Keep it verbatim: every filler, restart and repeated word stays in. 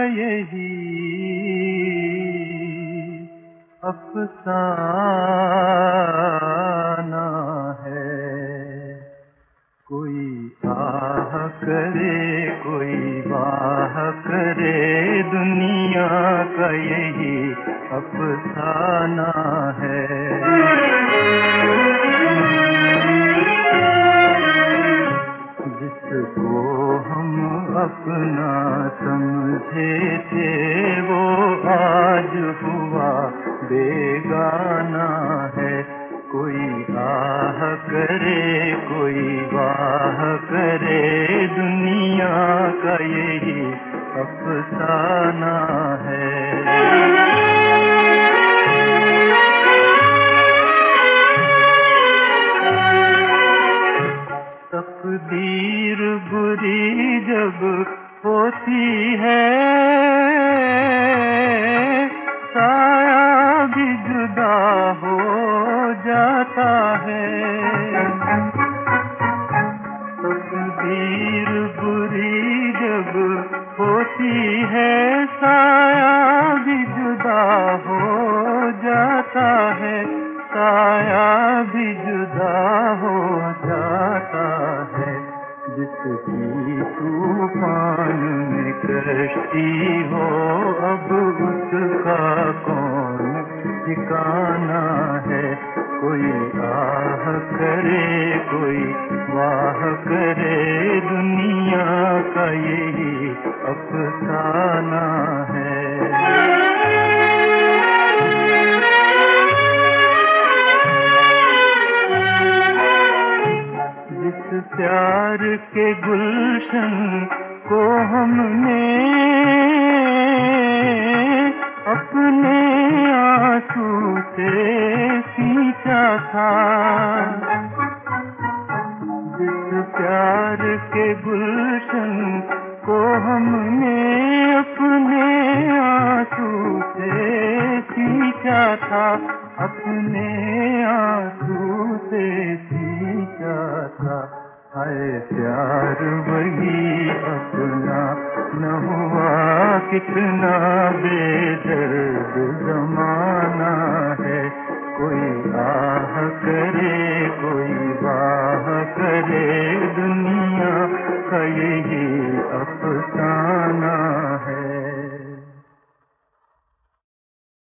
यही अफसाना है। कोई आह करे कोई वाह करे, दुनिया का यही अफसाना है। जिसको हम अपना समझे थे वो आज हुआ बेगाना है। कोई आह करे कोई वाह करे, दुनिया का यही अफसाना है। तकदीर बुरी जब होती है, साया भी जुदा हो जाता है। तकदीर बुरी जब होती है, साया भी जुदा हो जाता है। साया भी जुदा हो जाता है। जिसकी तूफान में कश्ती हो, अब उसका कौन ठिकाना है। कोई आह करे कोई वाह करे, दुनिया का यही अफसाना है। जिस प्यार के गुलशन को हमने अपने आंसू से सींचा था, जिस प्यार के गुलशन को हमने अपने आंसू से सींचा था, अपने आंसू से सींचा था। हाय प्यार वही अपना न हुआ, कितना बेदर्द ज़माना है। कोई आह करे कोई वाह करे, दुनिया का यही अफसाना